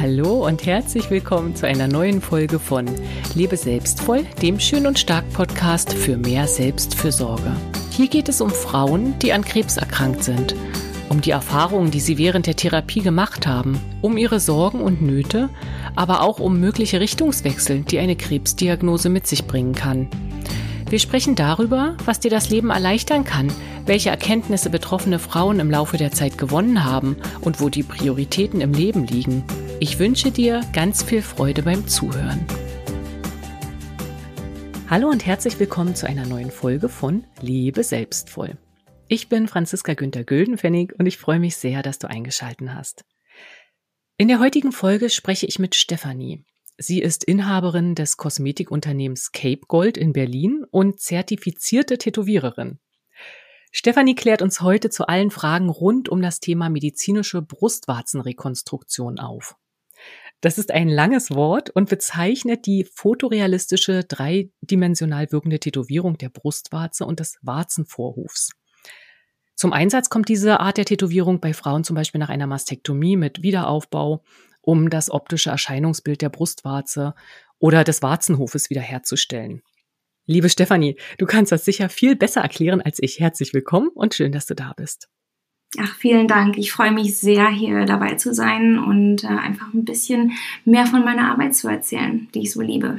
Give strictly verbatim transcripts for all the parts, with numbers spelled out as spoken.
Hallo und herzlich willkommen zu einer neuen Folge von Lebe selbstvoll, dem Schön und Stark Podcast für mehr Selbstfürsorge. Hier geht es um Frauen, die an Krebs erkrankt sind, um die Erfahrungen, die sie während der Therapie gemacht haben, um ihre Sorgen und Nöte, aber auch um mögliche Richtungswechsel, die eine Krebsdiagnose mit sich bringen kann. Wir sprechen darüber, was dir das Leben erleichtern kann, welche Erkenntnisse betroffene Frauen im Laufe der Zeit gewonnen haben und wo die Prioritäten im Leben liegen. Ich wünsche dir ganz viel Freude beim Zuhören. Hallo und herzlich willkommen zu einer neuen Folge von Lebe selbstvoll. Ich bin Franziska Günther-Güldenpfennig und ich freue mich sehr, dass du eingeschaltet hast. In der heutigen Folge spreche ich mit Stefanie. Sie ist Inhaberin des Kosmetikunternehmens Cape Gold in Berlin und zertifizierte Tätowiererin. Stefanie klärt uns heute zu allen Fragen rund um das Thema medizinische Brustwarzenrekonstruktion auf. Das ist ein langes Wort und bezeichnet die fotorealistische, dreidimensional wirkende Tätowierung der Brustwarze und des Warzenvorhofs. Zum Einsatz kommt diese Art der Tätowierung bei Frauen zum Beispiel nach einer Mastektomie mit Wiederaufbau, um das optische Erscheinungsbild der Brustwarze oder des Warzenhofes wiederherzustellen. Liebe Stefanie, du kannst das sicher viel besser erklären als ich. Herzlich willkommen und schön, dass du da bist. Ach, vielen Dank. Ich freue mich sehr, hier dabei zu sein und äh, einfach ein bisschen mehr von meiner Arbeit zu erzählen, die ich so liebe.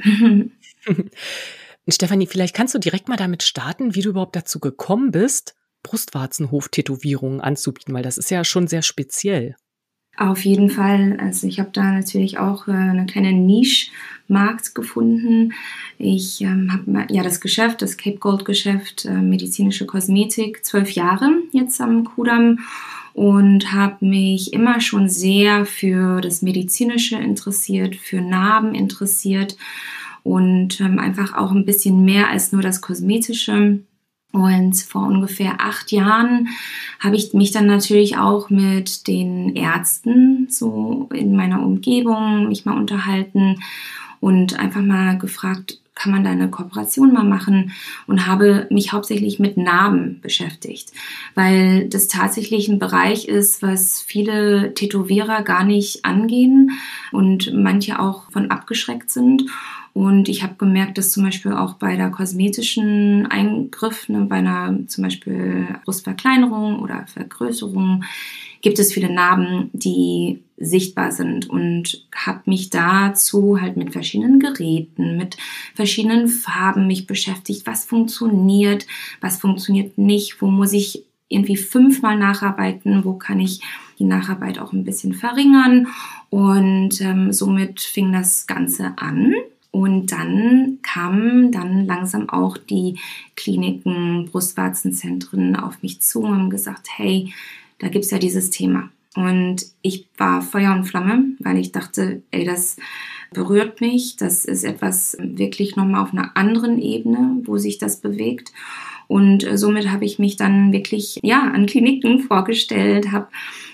Stefanie, vielleicht kannst du direkt mal damit starten, wie du überhaupt dazu gekommen bist, Brustwarzenhof-Tätowierungen anzubieten, weil das ist ja schon sehr speziell. Auf jeden Fall. Also ich habe da natürlich auch äh, eine kleine Niche-Markt gefunden. Ich ähm, habe ja das Geschäft, das Cape Gold Geschäft, äh, medizinische Kosmetik, zwölf Jahre jetzt am Kudamm und habe mich immer schon sehr für das Medizinische interessiert, für Narben interessiert und ähm, einfach auch ein bisschen mehr als nur das Kosmetische. Und vor ungefähr acht Jahren habe ich mich dann natürlich auch mit den Ärzten so in meiner Umgebung mich mal unterhalten und einfach mal gefragt, kann man da eine Kooperation mal machen, und habe mich hauptsächlich mit Narben beschäftigt, weil das tatsächlich ein Bereich ist, was viele Tätowierer gar nicht angehen und manche auch von abgeschreckt sind. Und ich habe gemerkt, dass zum Beispiel auch bei der kosmetischen Eingriff, ne, bei einer zum Beispiel Brustverkleinerung oder Vergrößerung, gibt es viele Narben, die sichtbar sind, und habe mich dazu halt mit verschiedenen Geräten, mit verschiedenen Farben mich beschäftigt. Was funktioniert, was funktioniert nicht, wo muss ich irgendwie fünfmal nacharbeiten, wo kann ich die Nacharbeit auch ein bisschen verringern, und ähm, somit fing das Ganze an. Und dann kamen dann langsam auch die Kliniken, Brustwarzenzentren auf mich zu und haben gesagt, hey, da gibt's ja dieses Thema. Und ich war Feuer und Flamme, weil ich dachte, ey, das berührt mich. Das ist etwas wirklich nochmal auf einer anderen Ebene, wo sich das bewegt. Und somit habe ich mich dann wirklich ja an Kliniken vorgestellt, habe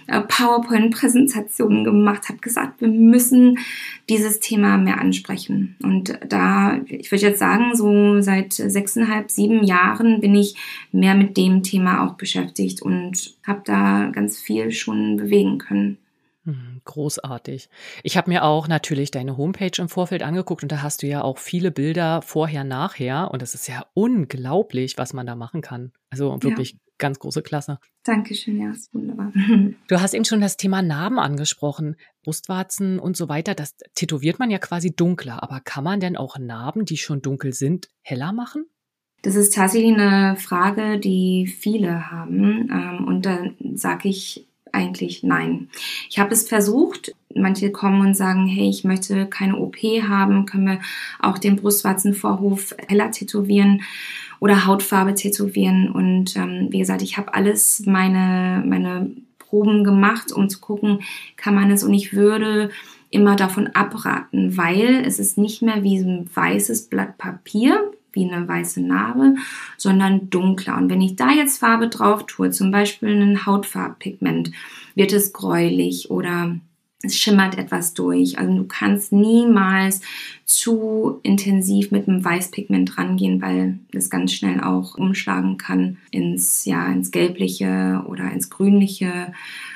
PowerPoint-Präsentationen gemacht, habe gesagt, wir müssen dieses Thema mehr ansprechen. Und da, ich würde jetzt sagen, so seit sechseinhalb, sieben Jahren bin ich mehr mit dem Thema auch beschäftigt und habe da ganz viel schon bewegen können. Großartig. Ich habe mir auch natürlich deine Homepage im Vorfeld angeguckt und da hast du ja auch viele Bilder vorher, nachher, und das ist ja unglaublich, was man da machen kann. Also wirklich ja. Ganz große Klasse. Dankeschön, ja, ist wunderbar. Du hast eben schon das Thema Narben angesprochen, Brustwarzen und so weiter. Das tätowiert man ja quasi dunkler, aber kann man denn auch Narben, die schon dunkel sind, heller machen? Das ist tatsächlich eine Frage, die viele haben, und da sage ich eigentlich nein. Ich habe es versucht. Manche kommen und sagen, hey, ich möchte keine O P haben, können wir auch den Brustwarzenvorhof heller tätowieren oder Hautfarbe tätowieren. Und ähm, wie gesagt, ich habe alles meine, meine Proben gemacht, um zu gucken, kann man es. Und ich würde immer davon abraten, weil es ist nicht mehr wie ein weißes Blatt Papier, wie eine weiße Narbe, sondern dunkler. Und wenn ich da jetzt Farbe drauf tue, zum Beispiel ein Hautfarbpigment, wird es gräulich oder es schimmert etwas durch. Also du kannst niemals zu intensiv mit einem Weißpigment rangehen, weil das ganz schnell auch umschlagen kann ins, ja, ins Gelbliche oder ins Grünliche.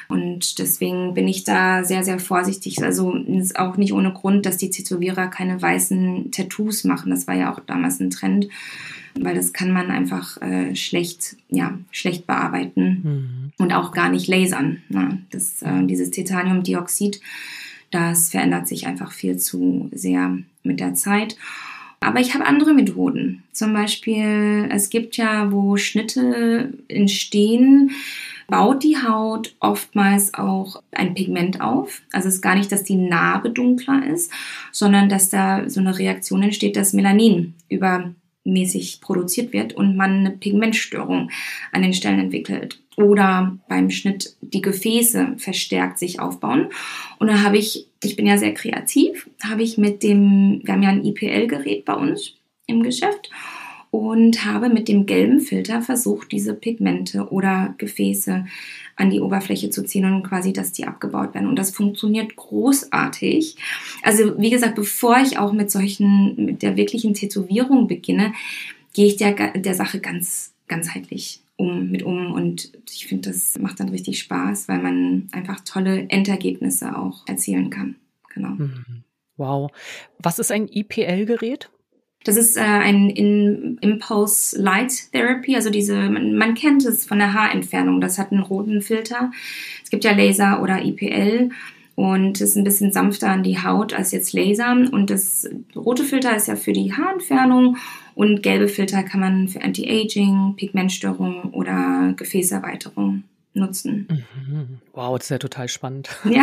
Und deswegen bin ich da sehr, sehr vorsichtig. Also es ist auch nicht ohne Grund, dass die Tätowierer keine weißen Tattoos machen. Das war ja auch damals ein Trend, weil das kann man einfach äh, schlecht, ja, schlecht bearbeiten mhm. und auch gar nicht lasern. Ne? Das, äh, dieses Titaniumdioxid, das verändert sich einfach viel zu sehr mit der Zeit. Aber ich habe andere Methoden. Zum Beispiel, es gibt ja, wo Schnitte entstehen, baut die Haut oftmals auch ein Pigment auf. Also es ist gar nicht, dass die Narbe dunkler ist, sondern dass da so eine Reaktion entsteht, dass Melanin übermäßig produziert wird und man eine Pigmentstörung an den Stellen entwickelt. Oder beim Schnitt die Gefäße verstärkt sich aufbauen. Und dann habe ich, ich bin ja sehr kreativ, habe ich mit dem, wir haben ja ein I P L-Gerät bei uns im Geschäft, und habe mit dem gelben Filter versucht, diese Pigmente oder Gefäße an die Oberfläche zu ziehen und quasi, dass die abgebaut werden. Und das funktioniert großartig. Also wie gesagt, bevor ich auch mit solchen, mit der wirklichen Tätowierung beginne, gehe ich der, der Sache ganz ganzheitlich um, mit um. Und ich finde, das macht dann richtig Spaß, weil man einfach tolle Endergebnisse auch erzielen kann. Genau. Wow. Was ist ein I P L-Gerät? Das ist äh, ein in Impulse Light Therapy, also diese, man, man kennt es von der Haarentfernung, das hat einen roten Filter. Es gibt ja Laser oder I P L und ist ein bisschen sanfter an die Haut als jetzt Laser. Und das rote Filter ist ja für die Haarentfernung und gelbe Filter kann man für Anti-Aging, Pigmentstörung oder Gefäßerweiterung nutzen. Wow, das ist ja total spannend. Ja,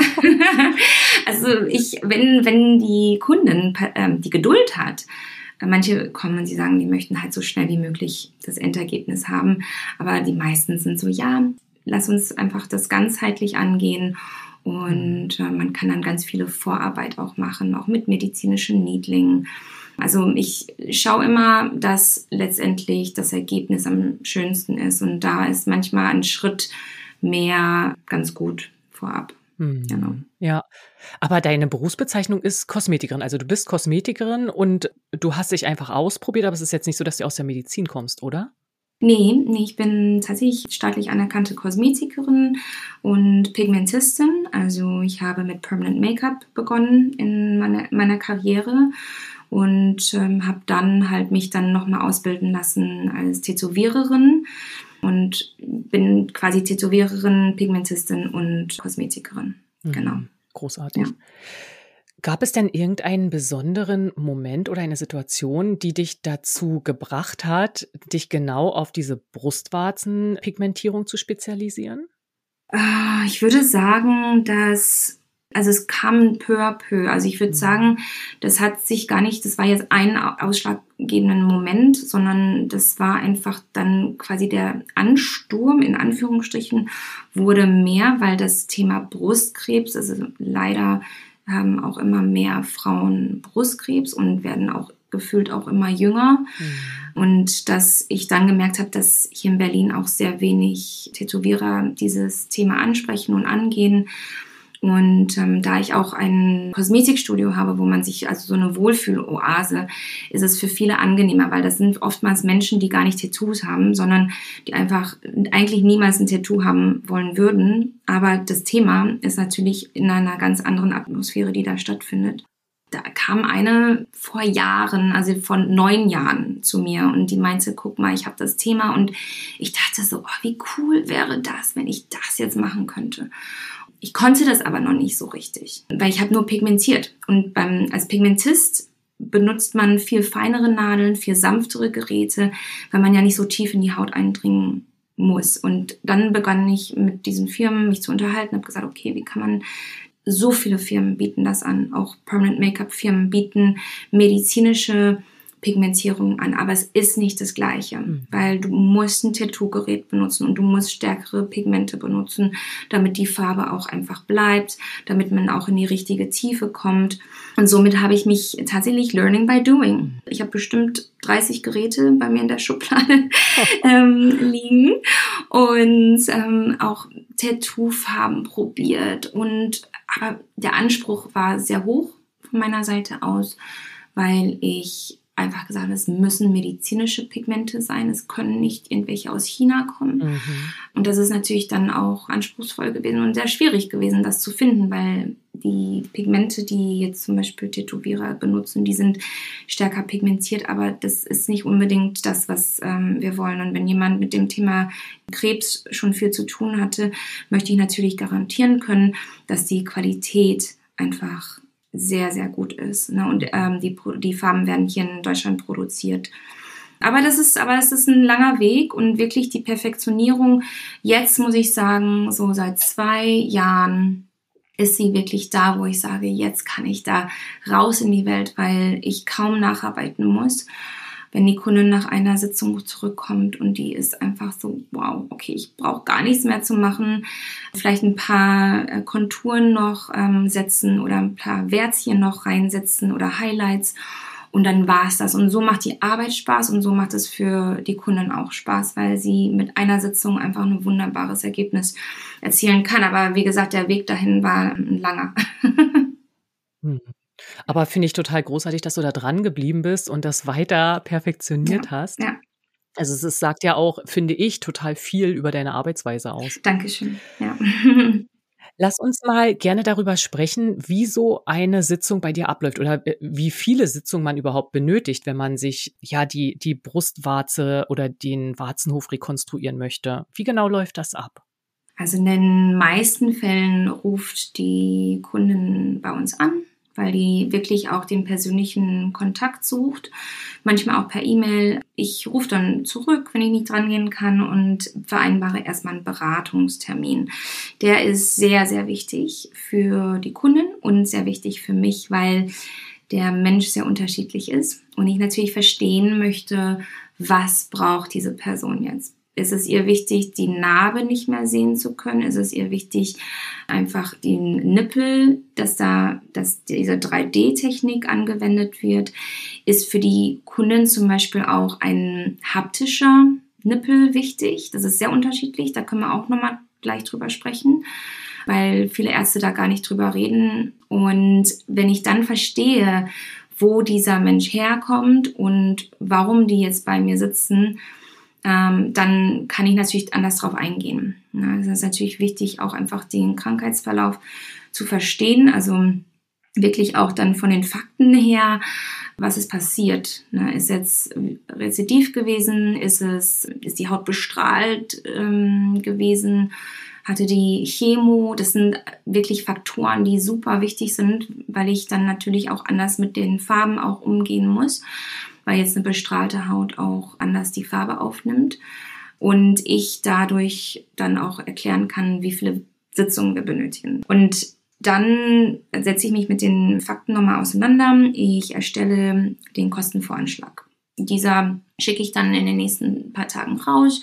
also ich, wenn, wenn die Kundin äh, die Geduld hat, manche kommen und sie sagen, die möchten halt so schnell wie möglich das Endergebnis haben. Aber die meisten sind so, ja, lass uns einfach das ganzheitlich angehen. Und äh, man kann dann ganz viele Vorarbeit auch machen, auch mit medizinischen Needling. Also ich schaue immer, dass letztendlich das Ergebnis am schönsten ist. Und da ist manchmal ein Schritt mehr ganz gut vorab. Hm. Genau. Ja, aber deine Berufsbezeichnung ist Kosmetikerin. Also du bist Kosmetikerin und du hast dich einfach ausprobiert, aber es ist jetzt nicht so, dass du aus der Medizin kommst, oder? Nee, nee, ich bin tatsächlich staatlich anerkannte Kosmetikerin und Pigmentistin. Also ich habe mit Permanent Make-up begonnen in meiner, meiner Karriere und ähm, habe dann halt mich dann nochmal ausbilden lassen als Tätowiererin und bin quasi Tätowiererin, Pigmentistin und Kosmetikerin. Mhm. Genau. Großartig. Ja. Gab es denn irgendeinen besonderen Moment oder eine Situation, die dich dazu gebracht hat, dich genau auf diese Brustwarzenpigmentierung zu spezialisieren? Ich würde sagen, dass, also es kam peu à peu. Also ich würde mhm. sagen, das hat sich gar nicht, das war jetzt ein ausschlaggebenden Moment, sondern das war einfach dann quasi der Ansturm, in Anführungsstrichen, wurde mehr, weil das Thema Brustkrebs, also leider haben auch immer mehr Frauen Brustkrebs und werden auch gefühlt auch immer jünger. Mhm. Und dass ich dann gemerkt habe, dass hier in Berlin auch sehr wenig Tätowierer dieses Thema ansprechen und angehen. Und ähm, da ich auch ein Kosmetikstudio habe, wo man sich, also so eine Wohlfühloase, ist es für viele angenehmer, weil das sind oftmals Menschen, die gar nicht Tattoos haben, sondern die einfach eigentlich niemals ein Tattoo haben wollen würden. Aber das Thema ist natürlich in einer ganz anderen Atmosphäre, die da stattfindet. Da kam eine vor Jahren, also von neun Jahren zu mir und die meinte, guck mal, ich habe das Thema und ich dachte so, oh, wie cool wäre das, wenn ich das jetzt machen könnte. Ich konnte das aber noch nicht so richtig, weil ich habe nur pigmentiert. Und beim, als Pigmentist benutzt man viel feinere Nadeln, viel sanftere Geräte, weil man ja nicht so tief in die Haut eindringen muss. Und dann begann ich mit diesen Firmen mich zu unterhalten, habe gesagt, okay, wie kann man, so viele Firmen bieten das an, auch Permanent Make-up-Firmen bieten medizinische Pigmentierung an, aber es ist nicht das Gleiche, mhm. weil du musst ein Tattoo-Gerät benutzen und du musst stärkere Pigmente benutzen, damit die Farbe auch einfach bleibt, damit man auch in die richtige Tiefe kommt. Und somit habe ich mich tatsächlich learning by doing. Ich habe bestimmt dreißig Geräte bei mir in der Schublade ähm, liegen und ähm, auch Tattoo-Farben probiert. Und aber der Anspruch war sehr hoch von meiner Seite aus, weil ich einfach gesagt, es müssen medizinische Pigmente sein, es können nicht irgendwelche aus China kommen. Mhm. Und das ist natürlich dann auch anspruchsvoll gewesen und sehr schwierig gewesen, das zu finden, weil die Pigmente, die jetzt zum Beispiel Tätowierer benutzen, die sind stärker pigmentiert, aber das ist nicht unbedingt das, was ähm, wir wollen. Und wenn jemand mit dem Thema Krebs schon viel zu tun hatte, möchte ich natürlich garantieren können, dass die Qualität einfach sehr, sehr gut ist. Ne? Und ähm, die, die Farben werden hier in Deutschland produziert. Aber das ist, aber es ist ein langer Weg und wirklich die Perfektionierung. Jetzt muss ich sagen, so seit zwei Jahren ist sie wirklich da, wo ich sage, jetzt kann ich da raus in die Welt, weil ich kaum nacharbeiten muss. Wenn die Kundin nach einer Sitzung zurückkommt und die ist einfach so, wow, okay, ich brauche gar nichts mehr zu machen. Vielleicht ein paar äh, Konturen noch ähm, setzen oder ein paar Wärzchen noch reinsetzen oder Highlights. Und dann war es das. Und so macht die Arbeit Spaß und so macht es für die Kundin auch Spaß, weil sie mit einer Sitzung einfach ein wunderbares Ergebnis erzielen kann. Aber wie gesagt, der Weg dahin war ein langer. Hm. Aber finde ich total großartig, dass du da dran geblieben bist und das weiter perfektioniert Ja, hast. ja. Also es ist, sagt ja auch, finde ich, total viel über deine Arbeitsweise aus. Dankeschön. Ja. Lass uns mal gerne darüber sprechen, wie so eine Sitzung bei dir abläuft oder äh, wie viele Sitzungen man überhaupt benötigt, wenn man sich ja die, die Brustwarze oder den Warzenhof rekonstruieren möchte. Wie genau läuft das ab? Also in den meisten Fällen ruft die Kundin bei uns an, weil die wirklich auch den persönlichen Kontakt sucht, manchmal auch per E-Mail. Ich rufe dann zurück, wenn ich nicht dran gehen kann und vereinbare erstmal einen Beratungstermin. Der ist sehr, sehr wichtig für die Kundin und sehr wichtig für mich, weil der Mensch sehr unterschiedlich ist und ich natürlich verstehen möchte, was braucht diese Person jetzt. Ist es ihr wichtig, die Narbe nicht mehr sehen zu können? Ist es ihr wichtig, einfach den Nippel, dass da, dass diese drei D Technik angewendet wird? Ist für die Kundin zum Beispiel auch ein haptischer Nippel wichtig? Das ist sehr unterschiedlich. Da können wir auch nochmal gleich drüber sprechen, weil viele Ärzte da gar nicht drüber reden. Und wenn ich dann verstehe, wo dieser Mensch herkommt und warum die jetzt bei mir sitzen, Ähm, dann kann ich natürlich anders drauf eingehen. Ja, es ist natürlich wichtig, auch einfach den Krankheitsverlauf zu verstehen, also wirklich auch dann von den Fakten her, was ist passiert. Ne? Ist jetzt Rezidiv gewesen? Ist es, ist die Haut bestrahlt ähm, gewesen? Hatte die Chemo? Das sind wirklich Faktoren, die super wichtig sind, weil ich dann natürlich auch anders mit den Farben auch umgehen muss, weil jetzt eine bestrahlte Haut auch anders die Farbe aufnimmt und ich dadurch dann auch erklären kann, wie viele Sitzungen wir benötigen. Und dann setze ich mich mit den Fakten nochmal auseinander. Ich erstelle den Kostenvoranschlag. Dieser schicke ich dann in den nächsten paar Tagen raus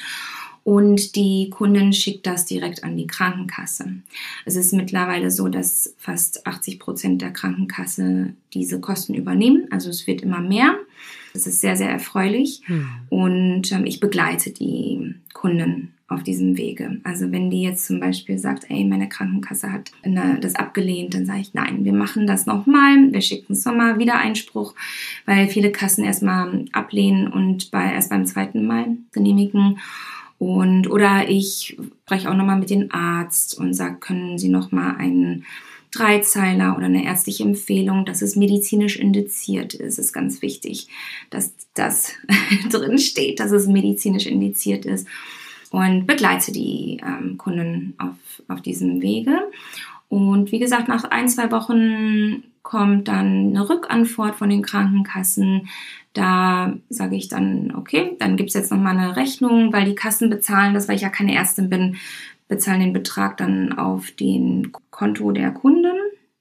und die Kundin schickt das direkt an die Krankenkasse. Es ist mittlerweile so, dass fast achtzig Prozent der Krankenkasse diese Kosten übernehmen. Also es wird immer mehr. Das ist sehr, sehr erfreulich. Hm. Und ähm, ich begleite die Kunden auf diesem Wege. Also wenn die jetzt zum Beispiel sagt, ey, meine Krankenkasse hat eine, das abgelehnt, dann sage ich, nein, wir machen das nochmal. Wir schicken es nochmal wieder Einspruch, weil viele Kassen erstmal ablehnen und bei, erst beim zweiten Mal genehmigen. Und, oder ich spreche auch nochmal mit dem Arzt und sage, können Sie nochmal einen Dreizeiler oder eine ärztliche Empfehlung, dass es medizinisch indiziert ist, ist ganz wichtig, dass das drin steht, dass es medizinisch indiziert ist und begleite die ähm, Kunden auf, auf diesem Wege. Und wie gesagt, nach ein, zwei Wochen kommt dann eine Rückantwort von den Krankenkassen. Da sage ich dann, okay, dann gibt es jetzt nochmal eine Rechnung, weil die Kassen bezahlen das, weil ich ja keine Ärztin bin, bezahlen den Betrag dann auf den Konto der Kunden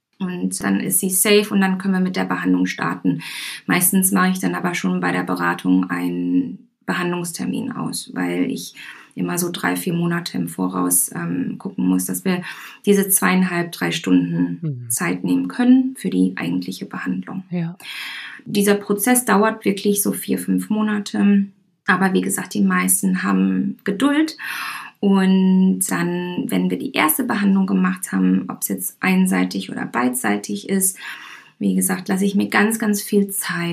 und dann ist sie safe und dann können wir mit der Behandlung starten. Meistens mache ich dann aber schon bei der Beratung einen Behandlungstermin aus, weil ich immer so drei, vier Monate im Voraus ähm, gucken muss, dass wir diese zweieinhalb, drei Stunden mhm. Zeit nehmen können für die eigentliche Behandlung. Ja. Dieser Prozess dauert wirklich so vier, fünf Monate, aber wie gesagt, die meisten haben Geduld. Und dann, wenn wir die erste Behandlung gemacht haben, ob es jetzt einseitig oder beidseitig ist, wie gesagt, lasse ich mir ganz, ganz viel Zeit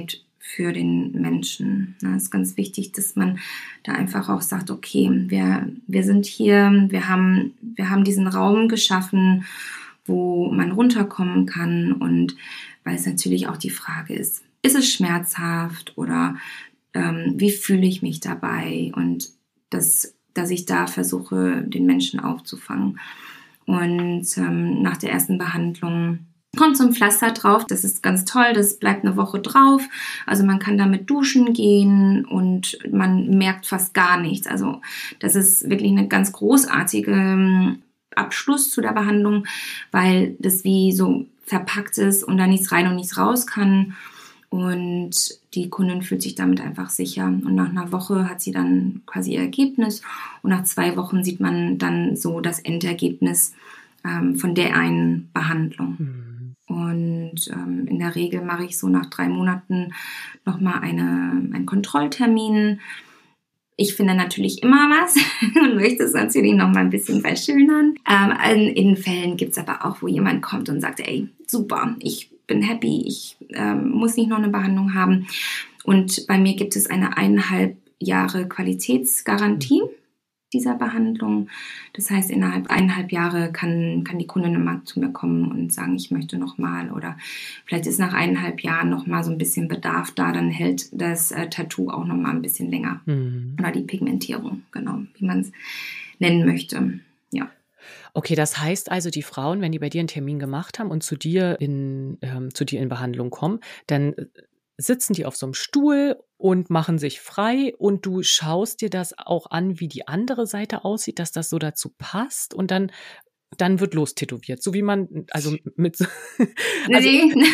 für den Menschen. Es ist ganz wichtig, dass man da einfach auch sagt, okay, wir, wir sind hier, wir haben, wir haben diesen Raum geschaffen, wo man runterkommen kann, und weil es natürlich auch die Frage ist, ist es schmerzhaft oder ähm, wie fühle ich mich dabei, und das, dass ich da versuche, den Menschen aufzufangen. Und ähm, nach der ersten Behandlung kommt so ein Pflaster drauf, das ist ganz toll, das bleibt eine Woche drauf, also man kann damit duschen gehen und man merkt fast gar nichts. Also das ist wirklich eine ganz großartige Abschluss zu der Behandlung, weil das wie so verpackt ist und da nichts rein und nichts raus kann, und die Kundin fühlt sich damit einfach sicher, und nach einer Woche hat sie dann quasi ihr Ergebnis, und nach zwei Wochen sieht man dann so das Endergebnis ähm, von der einen Behandlung. Mhm. Und ähm, in der Regel mache ich so nach drei Monaten nochmal eine, einen Kontrolltermin. Ich finde natürlich immer was und möchte es natürlich nochmal ein bisschen verschönern. Ähm, in Fällen gibt es aber auch, wo jemand kommt und sagt, ey, super, ich bin happy, ich ähm, muss nicht noch eine Behandlung haben. Und bei mir gibt es eine eineinhalb Jahre Qualitätsgarantie dieser Behandlung. Das heißt, innerhalb eineinhalb Jahre kann, kann die Kundin immer zu mir kommen und sagen, ich möchte nochmal, oder vielleicht ist nach eineinhalb Jahren nochmal so ein bisschen Bedarf da, dann hält das äh, Tattoo auch nochmal ein bisschen länger. Mhm. Oder die Pigmentierung, genau, wie man es nennen möchte, ja. Okay, das heißt also, die Frauen, wenn die bei dir einen Termin gemacht haben und zu dir in, ähm, zu dir in Behandlung kommen, dann sitzen die auf so einem Stuhl und machen sich frei, und du schaust dir das auch an, wie die andere Seite aussieht, dass das so dazu passt, und dann, dann wird lostätowiert, so wie man, also mit... also,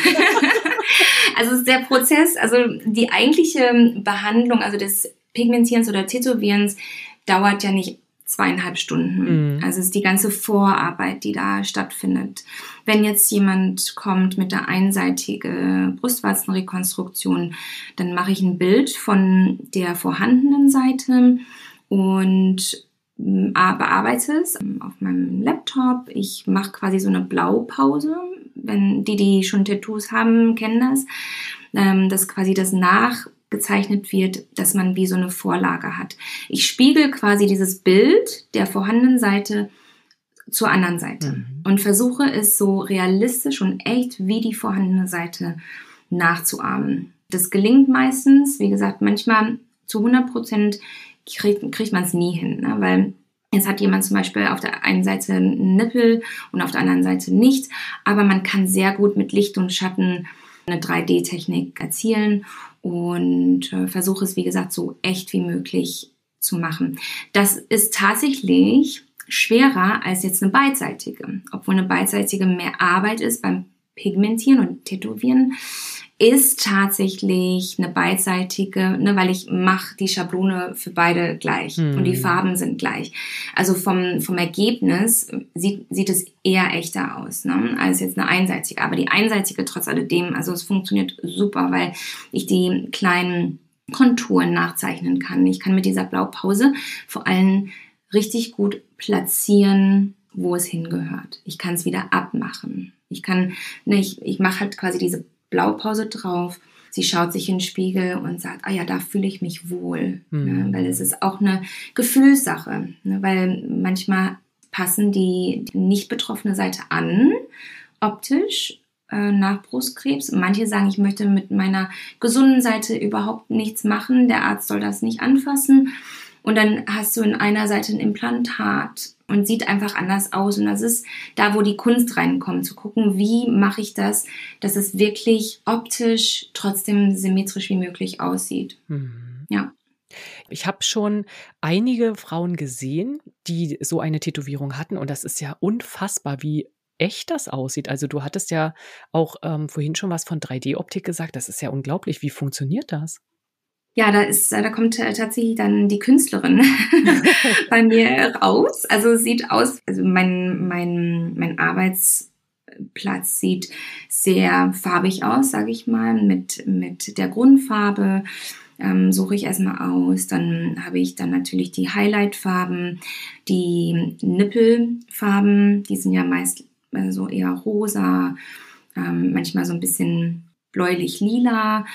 also der Prozess, also die eigentliche Behandlung, also des Pigmentierens oder Tätowierens, dauert ja nicht zweieinhalb Stunden. Mhm. Also es ist die ganze Vorarbeit, die da stattfindet. Wenn jetzt jemand kommt mit der einseitigen Brustwarzenrekonstruktion, dann mache ich ein Bild von der vorhandenen Seite und bearbeite es auf meinem Laptop. Ich mache quasi so eine Blaupause. Wenn die, die schon Tattoos haben, kennen das. Das quasi das nach gezeichnet wird, dass man wie so eine Vorlage hat. Ich spiegel quasi dieses Bild der vorhandenen Seite zur anderen Seite mhm. und versuche es so realistisch und echt wie die vorhandene Seite nachzuahmen. Das gelingt meistens, wie gesagt, manchmal zu hundert Prozent kriegt, kriegt man es nie hin, ne? Weil jetzt hat jemand zum Beispiel auf der einen Seite einen Nippel und auf der anderen Seite nicht, aber man kann sehr gut mit Licht und Schatten eine drei D Technik erzielen und äh, versuche es, wie gesagt, so echt wie möglich zu machen. Das ist tatsächlich schwerer als jetzt eine beidseitige. Obwohl eine beidseitige mehr Arbeit ist beim Pigmentieren und Tätowieren, ist tatsächlich eine beidseitige, ne, weil ich mache die Schablone für beide gleich hm. und die Farben sind gleich. Also vom, vom Ergebnis sieht, sieht es eher echter aus, ne, als jetzt eine einseitige. Aber die einseitige trotz alledem, also es funktioniert super, weil ich die kleinen Konturen nachzeichnen kann. Ich kann mit dieser Blaupause vor allem richtig gut platzieren, wo es hingehört. Ich kann es wieder abmachen. Ich kann, ne, ich, ich mache halt quasi diese Blaupause drauf. Sie schaut sich in den Spiegel und sagt, ah ja, da fühle ich mich wohl. Mhm. Ne? Weil es ist auch eine Gefühlssache. Ne? Weil manchmal passen die, die nicht betroffene Seite an, optisch, äh, nach Brustkrebs. Manche sagen, ich möchte mit meiner gesunden Seite überhaupt nichts machen. Der Arzt soll das nicht anfassen. Und dann hast du in einer Seite ein Implantat und sieht einfach anders aus. Und das ist da, wo die Kunst reinkommt, zu gucken, wie mache ich das, dass es wirklich optisch trotzdem symmetrisch wie möglich aussieht. Mhm. Ja. Ich habe schon einige Frauen gesehen, die so eine Tätowierung hatten. Und das ist ja unfassbar, wie echt das aussieht. Also du hattest ja auch ähm, vorhin schon was von drei D Optik gesagt. Das ist ja unglaublich. Wie funktioniert das? Ja, da ist, da kommt tatsächlich dann die Künstlerin bei mir raus. Also es sieht aus, also mein, mein, mein Arbeitsplatz sieht sehr farbig aus, sage ich mal, mit, mit der Grundfarbe. Ähm, suche ich erstmal aus. Dann habe ich dann natürlich die Highlight-Farben, die Nippelfarben, die sind ja meist äh, so eher rosa, ähm, manchmal so ein bisschen bläulich-lila.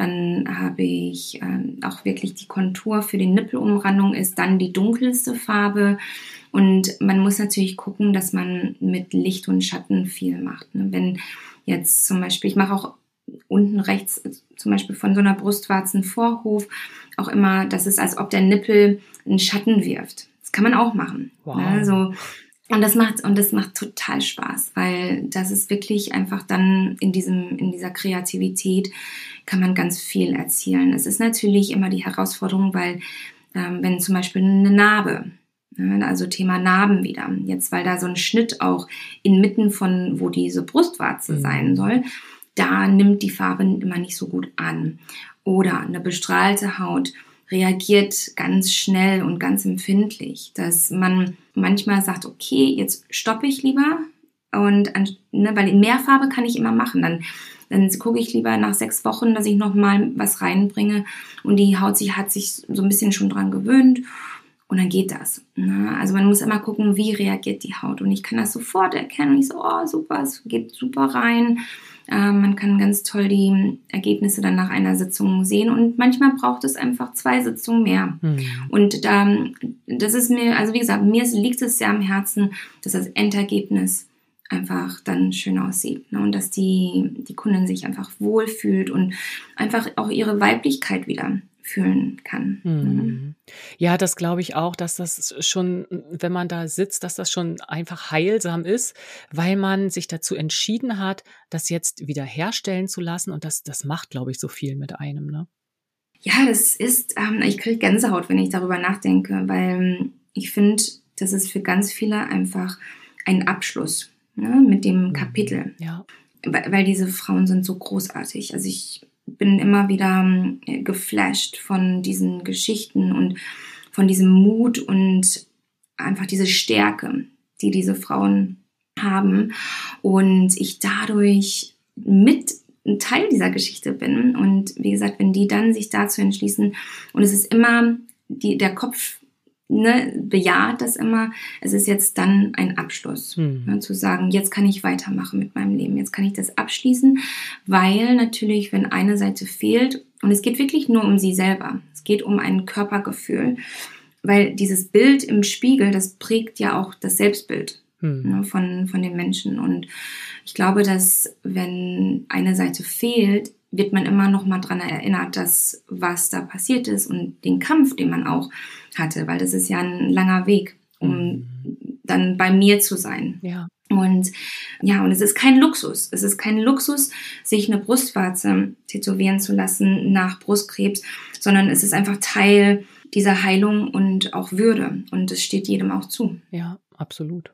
Dann habe ich ähm, auch wirklich die Kontur für die Nippelumrandung ist dann die dunkelste Farbe. Und man muss natürlich gucken, dass man mit Licht und Schatten viel macht. Ne? Wenn jetzt zum Beispiel, ich mache auch unten rechts zum Beispiel von so einer Brustwarzenvorhof auch immer, dass es als ob der Nippel einen Schatten wirft. Das kann man auch machen. Wow. Ne? So, und das macht und das macht total Spaß, weil das ist wirklich einfach dann in diesem in dieser Kreativität kann man ganz viel erzielen. Es ist natürlich immer die Herausforderung, weil ähm, wenn zum Beispiel eine Narbe, ne, also Thema Narben wieder, jetzt weil da so ein Schnitt auch inmitten von wo diese Brustwarze Mhm. sein soll, da nimmt die Farbe immer nicht so gut an. Oder eine bestrahlte Haut reagiert ganz schnell und ganz empfindlich, dass man manchmal sagt, okay, jetzt stoppe ich lieber und ne, weil mehr Farbe kann ich immer machen, dann dann gucke ich lieber nach sechs Wochen, dass ich nochmal was reinbringe und die Haut sich, hat sich so ein bisschen schon dran gewöhnt und dann geht das. Ne? Also man muss immer gucken, wie reagiert die Haut und ich kann das sofort erkennen und ich so, oh super, es geht super rein. Man kann ganz toll die Ergebnisse dann nach einer Sitzung sehen und manchmal braucht es einfach zwei Sitzungen mehr. Mhm. Und da, das ist mir, also wie gesagt, mir liegt es sehr am Herzen, dass das Endergebnis einfach dann schön aussieht, ne? Und dass die, die Kundin sich einfach wohlfühlt und einfach auch ihre Weiblichkeit wieder fühlen kann. Mhm. Ja, das glaube ich auch, dass das schon, wenn man da sitzt, dass das schon einfach heilsam ist, weil man sich dazu entschieden hat, das jetzt wieder herstellen zu lassen und das, das macht, glaube ich, so viel mit einem, ne? Ja, das ist, ähm, ich kriege Gänsehaut, wenn ich darüber nachdenke, weil ich finde, das ist für ganz viele einfach ein Abschluss, ne, mit dem Kapitel. Ja. Weil, weil diese Frauen sind so großartig. Also ich bin immer wieder äh, geflasht von diesen Geschichten und von diesem Mut und einfach diese Stärke, die diese Frauen haben und ich dadurch mit ein Teil dieser Geschichte bin und wie gesagt, wenn die dann sich dazu entschließen und es ist immer, die, der Kopf ne, bejaht das immer, es ist jetzt dann ein Abschluss, hm. ne, zu sagen, jetzt kann ich weitermachen mit meinem Leben, jetzt kann ich das abschließen, weil natürlich, wenn eine Seite fehlt, und es geht wirklich nur um sie selber, es geht um ein Körpergefühl, weil dieses Bild im Spiegel, das prägt ja auch das Selbstbild hm. ne, von, von den Menschen und ich glaube, dass wenn eine Seite fehlt, wird man immer noch mal dran erinnert, dass was da passiert ist und den Kampf, den man auch hatte, weil das ist ja ein langer Weg, um mhm. dann bei mir zu sein. Ja. Und ja, und es ist kein Luxus. Es ist kein Luxus, sich eine Brustwarze tätowieren zu lassen nach Brustkrebs, sondern es ist einfach Teil dieser Heilung und auch Würde. Und es steht jedem auch zu. Ja, absolut.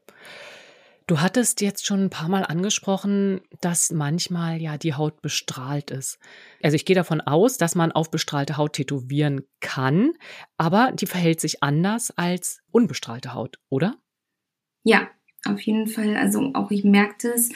Du hattest jetzt schon ein paar Mal angesprochen, dass manchmal ja die Haut bestrahlt ist. Also ich gehe davon aus, dass man auf bestrahlte Haut tätowieren kann, aber die verhält sich anders als unbestrahlte Haut, oder? Ja, auf jeden Fall. Also auch ich merke es,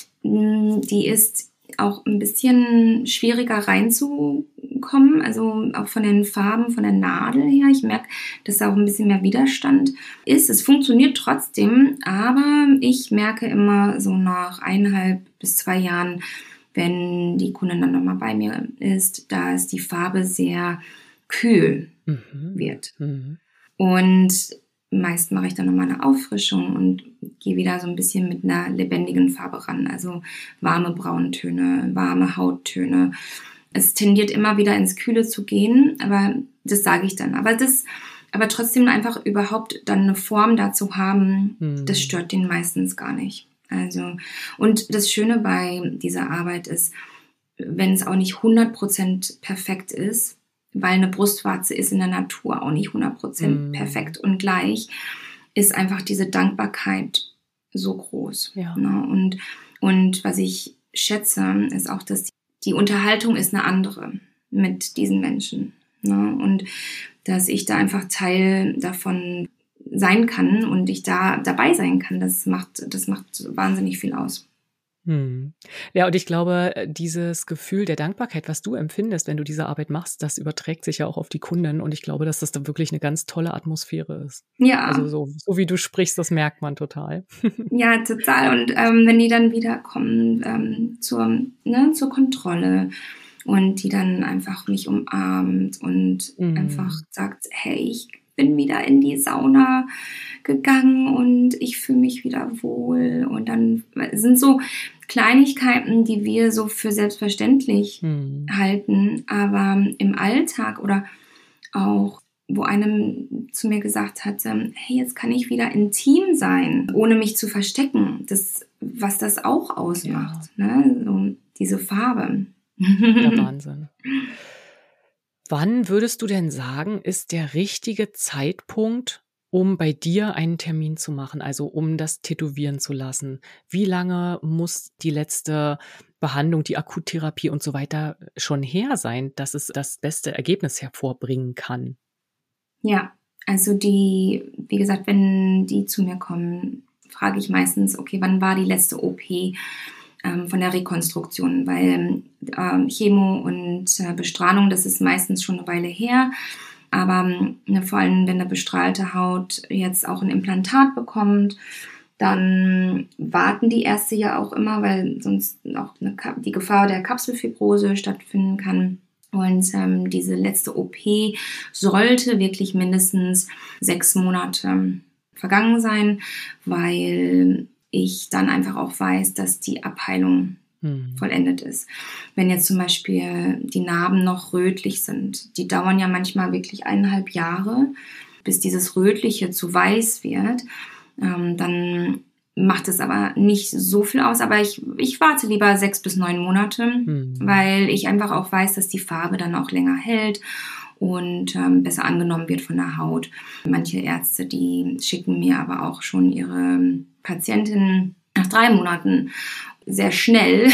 die ist auch ein bisschen schwieriger reinzukommen, also auch von den Farben, von der Nadel her. Ich merke, dass da auch ein bisschen mehr Widerstand ist. Es funktioniert trotzdem, aber ich merke immer so nach eineinhalb bis zwei Jahren, wenn die Kundin dann nochmal bei mir ist, dass die Farbe sehr kühl mhm. wird. Mhm. Und meist mache ich dann nochmal eine Auffrischung und gehe wieder so ein bisschen mit einer lebendigen Farbe ran. Also warme Brauntöne, warme Hauttöne. Es tendiert immer wieder ins Kühle zu gehen, aber das sage ich dann. Aber das, aber trotzdem einfach überhaupt dann eine Form dazu haben, hm. das stört den meistens gar nicht. Also, und das Schöne bei dieser Arbeit ist, wenn es auch nicht hundert Prozent perfekt ist, weil eine Brustwarze ist in der Natur auch nicht hundert Prozent mm. perfekt und gleich, ist einfach diese Dankbarkeit so groß. Ja. Ne? Und, und was ich schätze, ist auch, dass die, die Unterhaltung ist eine andere mit diesen Menschen. Ne? Und dass ich da einfach Teil davon sein kann und ich da dabei sein kann, das macht, das macht wahnsinnig viel aus. Hm. Ja, und ich glaube, dieses Gefühl der Dankbarkeit, was du empfindest, wenn du diese Arbeit machst, das überträgt sich ja auch auf die Kunden und ich glaube, dass das da wirklich eine ganz tolle Atmosphäre ist. Ja. Also so, so wie du sprichst, das merkt man total. Ja, total. Und ähm, wenn die dann wieder kommen ähm, zur, ne, zur Kontrolle und die dann einfach mich umarmt und Mhm. einfach sagt, hey, ich bin wieder in die Sauna gegangen und ich fühle mich wieder wohl. Und dann sind so Kleinigkeiten, die wir so für selbstverständlich Mhm. halten, aber im Alltag oder auch, wo einem zu mir gesagt hat, ähm, hey, jetzt kann ich wieder intim sein, ohne mich zu verstecken, das, was das auch ausmacht, Ja. ne? So diese Farbe. Ja, Wahnsinn. Wann würdest du denn sagen, ist der richtige Zeitpunkt, um bei dir einen Termin zu machen, also um das tätowieren zu lassen? Wie lange muss die letzte Behandlung, die Akuttherapie und so weiter schon her sein, dass es das beste Ergebnis hervorbringen kann? Ja, also die, wie gesagt, wenn die zu mir kommen, frage ich meistens, okay, wann war die letzte O P ähm, von der Rekonstruktion? Weil ähm, Chemo und äh, Bestrahlung, das ist meistens schon eine Weile her. Aber ne, vor allem, wenn eine bestrahlte Haut jetzt auch ein Implantat bekommt, dann warten die Ärzte ja auch immer, weil sonst auch eine, die Gefahr der Kapselfibrose stattfinden kann. Und ähm, diese letzte O P sollte wirklich mindestens sechs Monate vergangen sein, weil ich dann einfach auch weiß, dass die Abheilung hm. vollendet ist. Wenn jetzt zum Beispiel die Narben noch rötlich sind, die dauern ja manchmal wirklich eineinhalb Jahre, bis dieses Rötliche zu weiß wird, ähm, dann macht es aber nicht so viel aus, aber ich, ich warte lieber sechs bis neun Monate, hm. weil ich einfach auch weiß, dass die Farbe dann auch länger hält und ähm, besser angenommen wird von der Haut. Manche Ärzte, die schicken mir aber auch schon ihre Patientinnen nach drei Monaten sehr schnell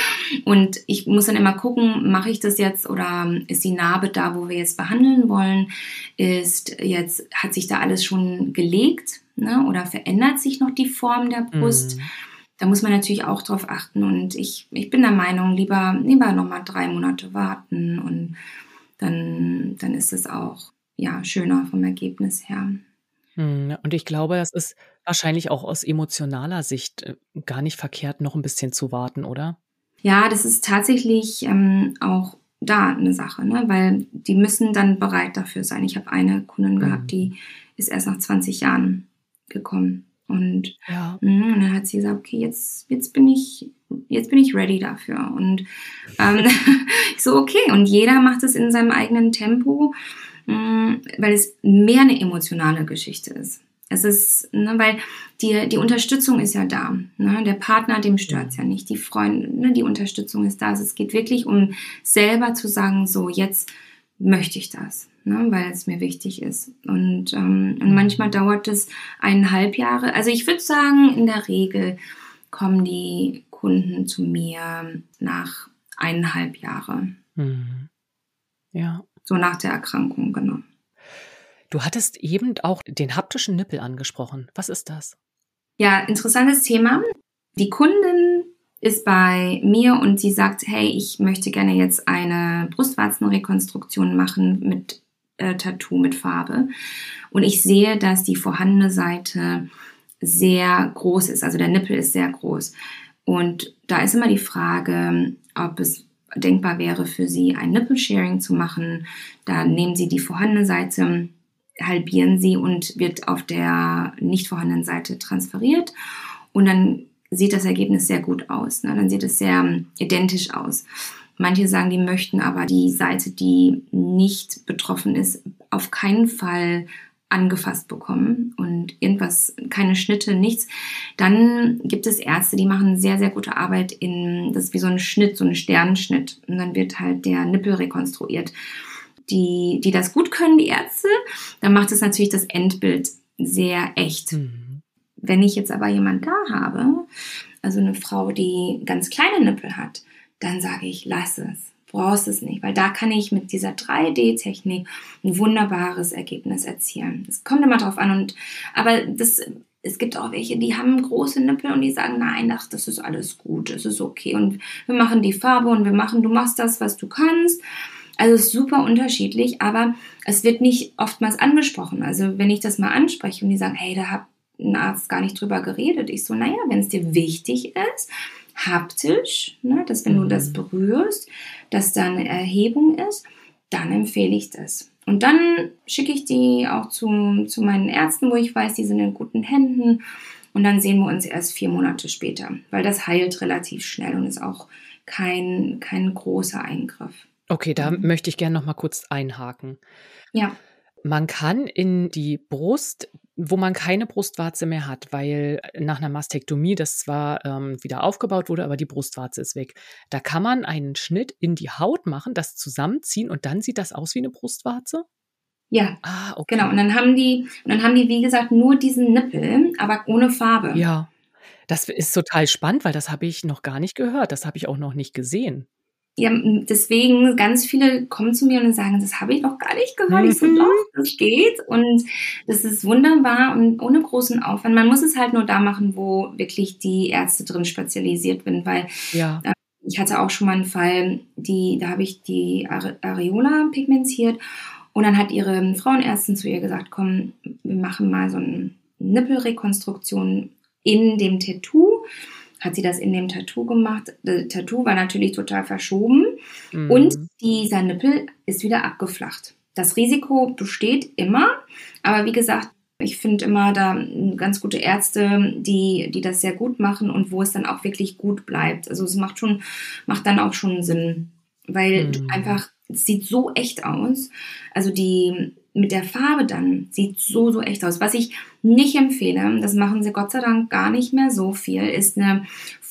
und ich muss dann immer gucken, mache ich das jetzt oder ist die Narbe da, wo wir jetzt behandeln wollen, ist jetzt, hat sich da alles schon gelegt, ne? Oder verändert sich noch die Form der Brust? Mm. Da muss man natürlich auch drauf achten und ich, ich bin der Meinung, lieber, lieber nochmal drei Monate warten und dann, dann ist es auch ja, schöner vom Ergebnis her. Und ich glaube, das ist wahrscheinlich auch aus emotionaler Sicht äh, gar nicht verkehrt, noch ein bisschen zu warten, oder? Ja, das ist tatsächlich ähm, auch da eine Sache, ne? Weil die müssen dann bereit dafür sein. Ich habe eine Kundin mhm. gehabt, die ist erst nach zwanzig Jahren gekommen. Und, ja. mh, und dann hat sie gesagt, okay, jetzt, jetzt, bin ich, jetzt bin ich ready dafür. Und ähm, ich so, okay, und jeder macht es in seinem eigenen Tempo, mh, weil es mehr eine emotionale Geschichte ist. Es ist, ne, weil die, die Unterstützung ist ja da. Ne? Der Partner, dem stört es ja nicht. Die Freunde, ne, die Unterstützung ist da. Also es geht wirklich um selber zu sagen, so jetzt möchte ich das, ne, weil es mir wichtig ist. Und, ähm, und manchmal dauert es eineinhalb Jahre. Also ich würde sagen, in der Regel kommen die Kunden zu mir nach eineinhalb Jahre. Mhm. Ja. So nach der Erkrankung, genau. Du hattest eben auch den haptischen Nippel angesprochen. Was ist das? Ja, interessantes Thema. Die Kundin ist bei mir und sie sagt, hey, ich möchte gerne jetzt eine Brustwarzenrekonstruktion machen mit äh, Tattoo, mit Farbe. Und ich sehe, dass die vorhandene Seite sehr groß ist. Also der Nippel ist sehr groß. Und da ist immer die Frage, ob es denkbar wäre für sie, ein Nipple-Sharing zu machen. Da nehmen sie die vorhandene Seite, halbieren sie und wird auf der nicht vorhandenen Seite transferiert und dann sieht das Ergebnis sehr gut aus. Ne? Dann sieht es sehr identisch aus. Manche sagen, die möchten aber die Seite, die nicht betroffen ist, auf keinen Fall angefasst bekommen und irgendwas, keine Schnitte, nichts. Dann gibt es Ärzte, die machen sehr, sehr gute Arbeit in, das ist wie so ein Schnitt, so ein Sternenschnitt und dann wird halt der Nippel rekonstruiert. Die, die das gut können, die Ärzte, dann macht es natürlich das Endbild sehr echt. Mhm. Wenn ich jetzt aber jemand da habe, also eine Frau, die ganz kleine Nippel hat, dann sage ich, lass es, brauchst es nicht, weil da kann ich mit dieser drei D Technik ein wunderbares Ergebnis erzielen. Es kommt immer drauf an, und aber das, es gibt auch welche, die haben große Nippel und die sagen, nein, ach, das ist alles gut, das ist okay und wir machen die Farbe und wir machen, du machst das, was du kannst. Also es ist super unterschiedlich, aber es wird nicht oftmals angesprochen. Also wenn ich das mal anspreche und die sagen, hey, da hat ein Arzt gar nicht drüber geredet. Ich so, naja, wenn es dir wichtig ist, haptisch, ne, dass wenn du das berührst, dass da eine Erhebung ist, dann empfehle ich das. Und dann schicke ich die auch zu, zu meinen Ärzten, wo ich weiß, die sind in guten Händen. Und dann sehen wir uns erst vier Monate später, weil das heilt relativ schnell und ist auch kein, kein großer Eingriff. Okay, da mhm. möchte ich gerne noch mal kurz einhaken. Ja. Man kann in die Brust, wo man keine Brustwarze mehr hat, weil nach einer Mastektomie das zwar ähm, wieder aufgebaut wurde, aber die Brustwarze ist weg. Da kann man einen Schnitt in die Haut machen, das zusammenziehen und dann sieht das aus wie eine Brustwarze? Ja, ah, okay. Genau. Und dann haben die, und dann haben die, wie gesagt, nur diesen Nippel, aber ohne Farbe. Ja, das ist total spannend, weil das habe ich noch gar nicht gehört. Das habe ich auch noch nicht gesehen. Ja, deswegen, ganz viele kommen zu mir und sagen, das habe ich noch gar nicht gehört. Mhm. Ich so, doch, das geht. Und das ist wunderbar und ohne großen Aufwand. Man muss es halt nur da machen, wo wirklich die Ärzte drin spezialisiert sind, weil ja. äh, ich hatte auch schon mal einen Fall, die, da habe ich die Areola pigmentiert und dann hat ihre Frauenärztin zu ihr gesagt, komm, wir machen mal so eine Nippelrekonstruktion in dem Tattoo. Hat sie das in dem Tattoo gemacht. Das Tattoo war natürlich total verschoben mhm. und dieser Nippel ist wieder abgeflacht. Das Risiko besteht immer, aber wie gesagt, ich finde immer da ganz gute Ärzte, die, die das sehr gut machen und wo es dann auch wirklich gut bleibt. Also es macht schon, macht dann auch schon Sinn, weil mhm. einfach, es sieht so echt aus. Also die mit der Farbe dann sieht so, so echt aus. Was ich nicht empfehle, das machen sie Gott sei Dank gar nicht mehr so viel, ist eine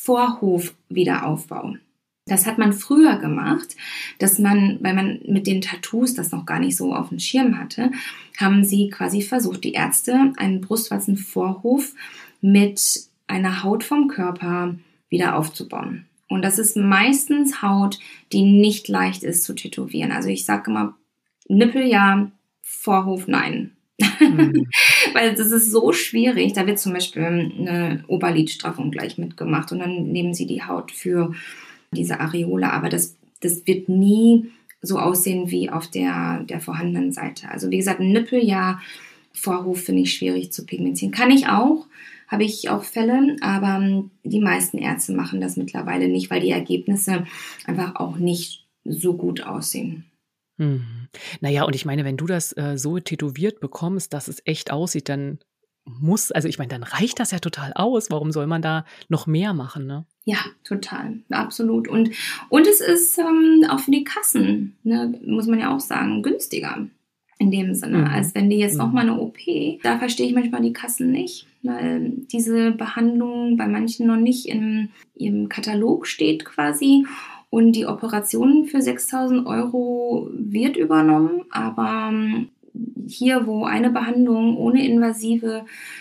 Vorhof-Wiederaufbau. Das hat man früher gemacht, dass man, weil man mit den Tattoos das noch gar nicht so auf dem Schirm hatte, haben sie quasi versucht, die Ärzte, einen Brustwarzenvorhof mit einer Haut vom Körper wieder aufzubauen. Und das ist meistens Haut, die nicht leicht ist zu tätowieren. Also ich sage immer, Nippel ja, Vorhof nein. Mhm. Weil das ist so schwierig. Da wird zum Beispiel eine Oberlidstraffung gleich mitgemacht und dann nehmen sie die Haut für diese Areola. Aber das, das wird nie so aussehen wie auf der, der vorhandenen Seite. Also wie gesagt, Nippel ja, Vorhof finde ich schwierig zu pigmentieren. Kann ich auch, habe ich auch Fälle, aber die meisten Ärzte machen das mittlerweile nicht, weil die Ergebnisse einfach auch nicht so gut aussehen. Hm. Naja, und ich meine, wenn du das äh, so tätowiert bekommst, dass es echt aussieht, dann muss, also ich meine, dann reicht das ja total aus. Warum soll man da noch mehr machen, ne? Ja, total, absolut. Und, und es ist ähm, auch für die Kassen, ne, muss man ja auch sagen, günstiger in dem Sinne, mhm. als wenn die jetzt mhm. nochmal eine O P, da verstehe ich manchmal die Kassen nicht, weil diese Behandlung bei manchen noch nicht in ihrem Katalog steht quasi. Und die Operation für sechstausend Euro wird übernommen, aber hier, wo eine Behandlung ohne invasive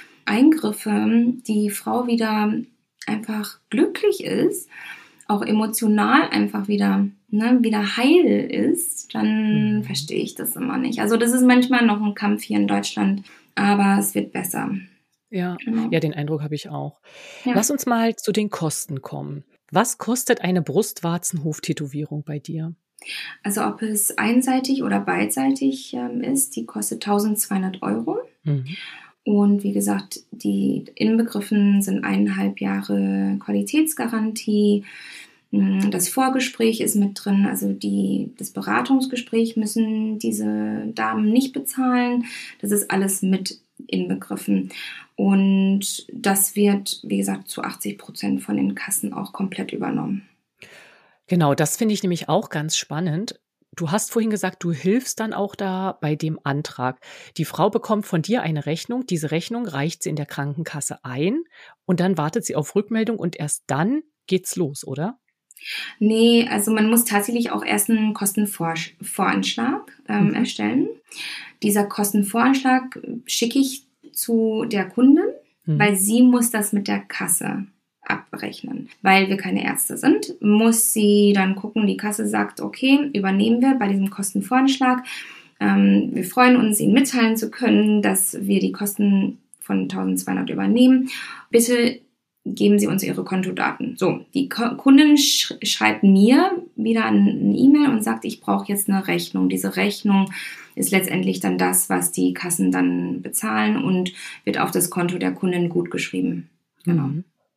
Eingriffe die Frau wieder einfach glücklich ist, auch emotional einfach wieder, ne, wieder heil ist, dann mhm. verstehe ich das immer nicht. Also das ist manchmal noch ein Kampf hier in Deutschland, aber es wird besser. Ja, genau. ja, den Eindruck habe ich auch. Ja. Lass uns mal zu den Kosten kommen. Was kostet eine Brustwarzenhof-Tätowierung bei dir? Also ob es einseitig oder beidseitig ähm, ist, die kostet tausendzweihundert Euro. Mhm. Und wie gesagt, die inbegriffen sind eineinhalb Jahre Qualitätsgarantie. Das Vorgespräch ist mit drin, also die, das Beratungsgespräch müssen diese Damen nicht bezahlen. Das ist alles mit inbegriffen. Und das wird, wie gesagt, zu achtzig Prozent von den Kassen auch komplett übernommen. Genau, das finde ich nämlich auch ganz spannend. Du hast vorhin gesagt, du hilfst dann auch da bei dem Antrag. Die Frau bekommt von dir eine Rechnung. Diese Rechnung reicht sie in der Krankenkasse ein und dann wartet sie auf Rückmeldung und erst dann geht's los, oder? Nee, also man muss tatsächlich auch erst einen Kostenvoranschlag ähm, mhm. erstellen. Dieser Kostenvoranschlag schicke ich zu der Kundin, mhm. weil sie muss das mit der Kasse abrechnen. Weil wir keine Ärzte sind, muss sie dann gucken, die Kasse sagt, okay, übernehmen wir bei diesem Kostenvoranschlag. Ähm, wir freuen uns, Ihnen mitteilen zu können, dass wir die Kosten von eintausendzweihundert übernehmen. Bitte geben Sie uns Ihre Kontodaten. So, die Ko- Kundin sch- schreibt mir wieder eine E-Mail und sagt, ich brauche jetzt eine Rechnung. Diese Rechnung ist letztendlich dann das, was die Kassen dann bezahlen und wird auf das Konto der Kundin gutgeschrieben. Genau. Mhm.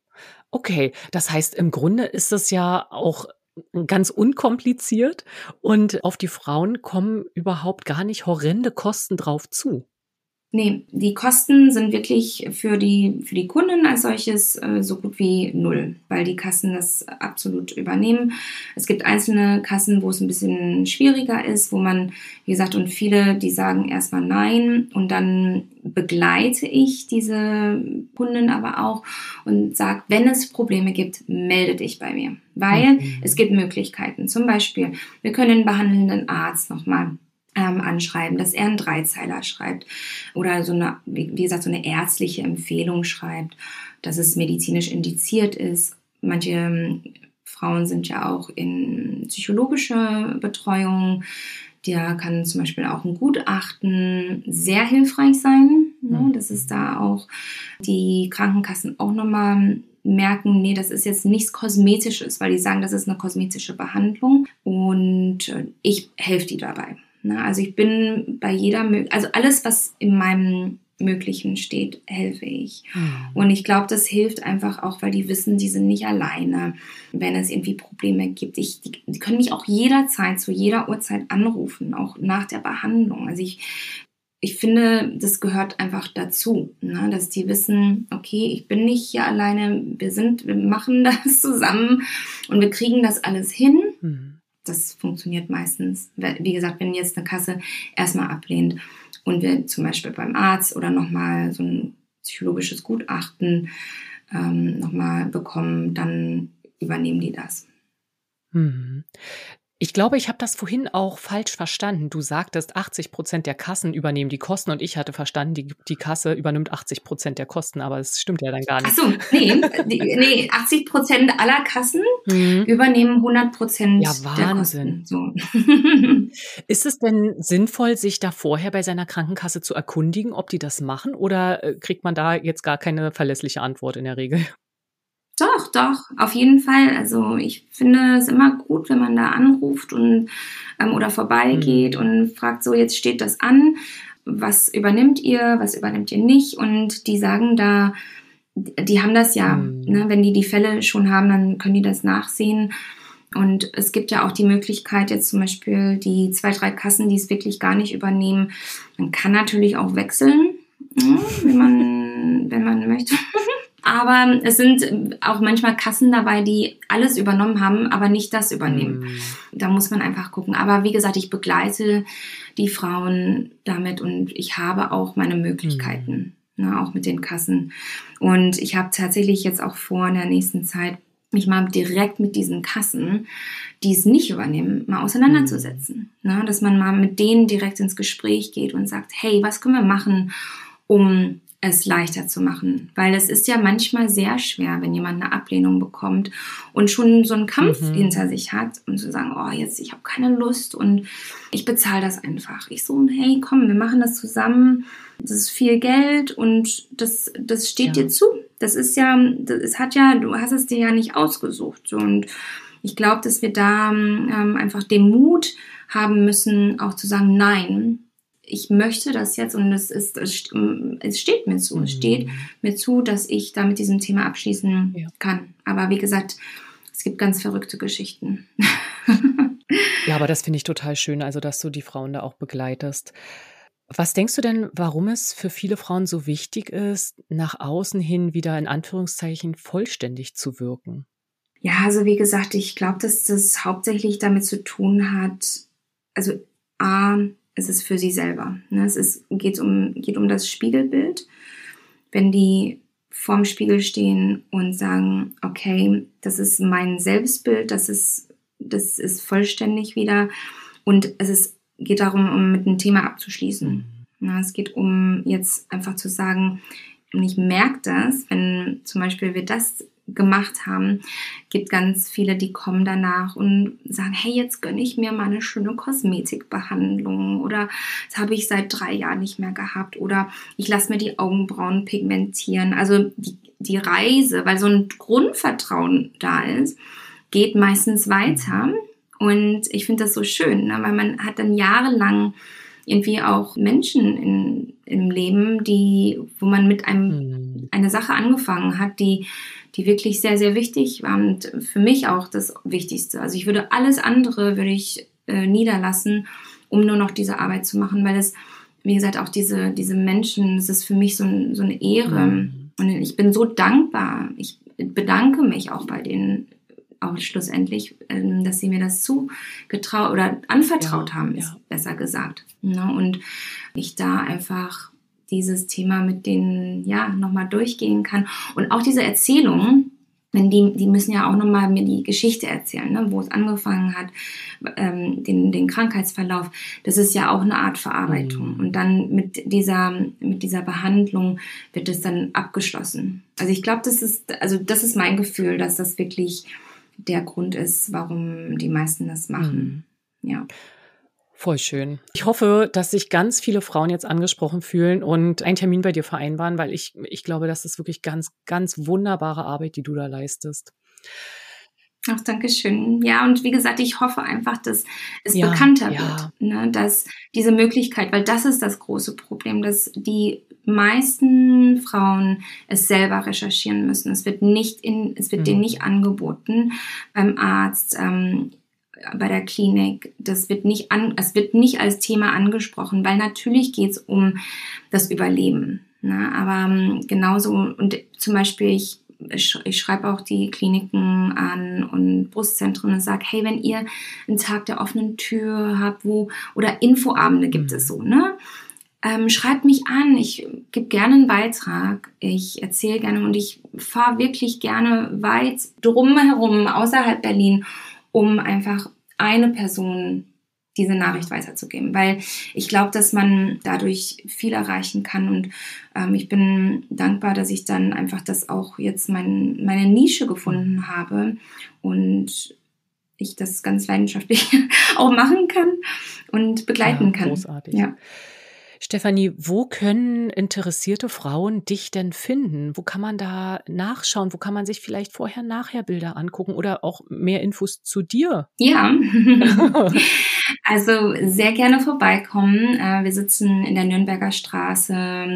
Okay, das heißt, im Grunde ist es ja auch ganz unkompliziert und auf die Frauen kommen überhaupt gar nicht horrende Kosten drauf zu. Ne, die Kosten sind wirklich für die für die Kunden als solches, äh, so gut wie null, weil die Kassen das absolut übernehmen. Es gibt einzelne Kassen, wo es ein bisschen schwieriger ist, wo man, wie gesagt, und viele, die sagen erst mal nein und dann begleite ich diese Kunden aber auch und sage: „Wenn es Probleme gibt, melde dich bei mir“, weil Mhm. es gibt Möglichkeiten. Zum Beispiel, wir können den behandelnden Arzt noch mal ähm, anschreiben, dass er einen Dreizeiler schreibt oder so eine, wie wie gesagt, so eine ärztliche Empfehlung schreibt, dass es medizinisch indiziert ist. Manche ähm, Frauen sind ja auch in psychologischer Betreuung. Da kann zum Beispiel auch ein Gutachten sehr hilfreich sein, ne? Mhm. Dass es da auch die Krankenkassen auch nochmal merken, nee, das ist jetzt nichts Kosmetisches, weil die sagen, das ist eine kosmetische Behandlung und äh, ich helfe die dabei. Ne? Also ich bin bei jeder, also alles, was in meinem Möglichen steht, helfe ich. Mhm. Und ich glaube, das hilft einfach auch, weil die wissen, die sind nicht alleine, wenn es irgendwie Probleme gibt. Ich, die, die können mich auch jederzeit, zu jeder Uhrzeit anrufen, auch nach der Behandlung. Also ich, ich finde, das gehört einfach dazu, ne? Dass die wissen, okay, ich bin nicht hier alleine, wir sind, wir machen das zusammen und wir kriegen das alles hin. Mhm. Das funktioniert meistens. Wie gesagt, wenn jetzt eine Kasse erstmal ablehnt und wir zum Beispiel beim Arzt oder nochmal so ein psychologisches Gutachten ähm, nochmal bekommen, dann übernehmen die das. Mhm. Ich glaube, ich habe das vorhin auch falsch verstanden. Du sagtest, achtzig Prozent der Kassen übernehmen die Kosten und ich hatte verstanden, die die Kasse übernimmt achtzig Prozent der Kosten, aber das stimmt ja dann gar Ach nicht. so, nee, die, nee, achtzig Prozent aller Kassen Mhm. übernehmen hundert Ja, Prozent der Wahnsinn. Kosten. So. Ist es denn sinnvoll, sich da vorher bei seiner Krankenkasse zu erkundigen, ob die das machen, oder, äh, kriegt man da jetzt gar keine verlässliche Antwort in der Regel? Doch, doch, auf jeden Fall. Also ich finde es immer gut, wenn man da anruft und ähm, oder vorbeigeht Mhm. und fragt so, jetzt steht das an, was übernimmt ihr, was übernimmt ihr nicht? Und die sagen da, die haben das ja, Mhm. ne? Wenn die die Fälle schon haben, dann können die das nachsehen. Und es gibt ja auch die Möglichkeit, jetzt zum Beispiel die zwei, drei Kassen, die es wirklich gar nicht übernehmen. Man kann natürlich auch wechseln, ne? wenn man, wenn man möchte. Aber es sind auch manchmal Kassen dabei, die alles übernommen haben, aber nicht das übernehmen. Mhm. Da muss man einfach gucken. Aber wie gesagt, ich begleite die Frauen damit und ich habe auch meine Möglichkeiten, ne, auch mit den Kassen. Und ich habe tatsächlich jetzt auch vor, in der nächsten Zeit mich mal direkt mit diesen Kassen, die es nicht übernehmen, mal auseinanderzusetzen. Ne? Dass man mal mit denen direkt ins Gespräch geht und sagt, hey, was können wir machen, um es leichter zu machen, weil es ist ja manchmal sehr schwer, wenn jemand eine Ablehnung bekommt und schon so einen Kampf Mhm. hinter sich hat und zu sagen, oh, jetzt, ich habe keine Lust und ich bezahle das einfach. Ich so, hey, komm, wir machen das zusammen, das ist viel Geld und das, das steht Ja. dir zu. Das ist ja, das es hat ja, du hast es dir ja nicht ausgesucht. So. Und ich glaube, dass wir da ähm, einfach den Mut haben müssen, auch zu sagen, nein, ich möchte das jetzt und es ist, es steht mir zu, es steht mir zu, dass ich da mit diesem Thema abschließen Ja. kann. Aber wie gesagt, es gibt ganz verrückte Geschichten. Ja, aber das finde ich total schön, also dass du die Frauen da auch begleitest. Was denkst du denn, warum es für viele Frauen so wichtig ist, nach außen hin wieder in Anführungszeichen vollständig zu wirken? Ja, also wie gesagt, ich glaube, dass das hauptsächlich damit zu tun hat, also A, es ist für sie selber. Ne? Es ist, geht, um, geht um das Spiegelbild. Wenn die vorm Spiegel stehen und sagen, okay, das ist mein Selbstbild, das ist, das ist vollständig wieder. Und es ist, geht darum, um mit einem Thema abzuschließen. Mhm. Ja, es geht um jetzt einfach zu sagen, und ich merke das, wenn zum Beispiel wir das gemacht haben, gibt ganz viele, die kommen danach und sagen, hey, jetzt gönne ich mir mal eine schöne Kosmetikbehandlung oder das habe ich seit drei Jahren nicht mehr gehabt oder ich lasse mir die Augenbrauen pigmentieren. Also die, die Reise, weil so ein Grundvertrauen da ist, geht meistens weiter und ich finde das so schön, ne? Weil man hat dann jahrelang irgendwie auch Menschen in, im Leben, die, wo man mit einem Mhm. eine Sache angefangen hat, die, die wirklich sehr, sehr wichtig war und für mich auch das Wichtigste. Also ich würde alles andere, würde ich äh, niederlassen, um nur noch diese Arbeit zu machen, weil es, wie gesagt, auch diese, diese Menschen, das ist für mich so, ein, so eine Ehre. Mhm. Und ich bin so dankbar. Ich bedanke mich auch bei denen auch schlussendlich, dass sie mir das zugetraut oder anvertraut ja, haben, ist ja. besser gesagt. Und ich da einfach dieses Thema mit denen ja nochmal durchgehen kann. Und auch diese Erzählungen, denn die, die müssen ja auch nochmal mir die Geschichte erzählen, ne, wo es angefangen hat, ähm, den, den Krankheitsverlauf. Das ist ja auch eine Art Verarbeitung. Mhm. Und dann mit dieser, mit dieser Behandlung wird es dann abgeschlossen. Also ich glaube, das ist, also das ist mein Gefühl, dass das wirklich der Grund ist, warum die meisten das machen. Mhm. Ja. Voll schön. Ich hoffe, dass sich ganz viele Frauen jetzt angesprochen fühlen und einen Termin bei dir vereinbaren, weil ich, ich glaube, das ist wirklich ganz, ganz wunderbare Arbeit, die du da leistest. Ach, danke schön. Ja, und wie gesagt, ich hoffe einfach, dass es ja, bekannter ja. wird, ne, dass diese Möglichkeit, weil das ist das große Problem, dass die meisten Frauen es selber recherchieren müssen. Es wird nicht in, es wird mhm. denen nicht angeboten beim Arzt, ähm, bei der Klinik. Das wird nicht an, es wird nicht als Thema angesprochen, weil natürlich geht es um das Überleben. Ne? Aber ähm, genauso, und zum Beispiel ich, ich, ich schreibe auch die Kliniken an und Brustzentren und sage, hey, wenn ihr einen Tag der offenen Tür habt, wo, oder Infoabende gibt es so, ne? Ähm, schreibt mich an, ich gebe gerne einen Beitrag, ich erzähle gerne und ich fahre wirklich gerne weit drumherum, außerhalb Berlin, um einfach eine Person diese Nachricht weiterzugeben, weil ich glaube, dass man dadurch viel erreichen kann und ähm, ich bin dankbar, dass ich dann einfach das auch jetzt mein, meine Nische gefunden habe und ich das ganz leidenschaftlich auch machen kann und begleiten ja, kann. Großartig. Ja. Stefanie, wo können interessierte Frauen dich denn finden? Wo kann man da nachschauen? Wo kann man sich vielleicht vorher-nachher Bilder angucken oder auch mehr Infos zu dir? Ja, also sehr gerne vorbeikommen. Wir sitzen in der Nürnberger Straße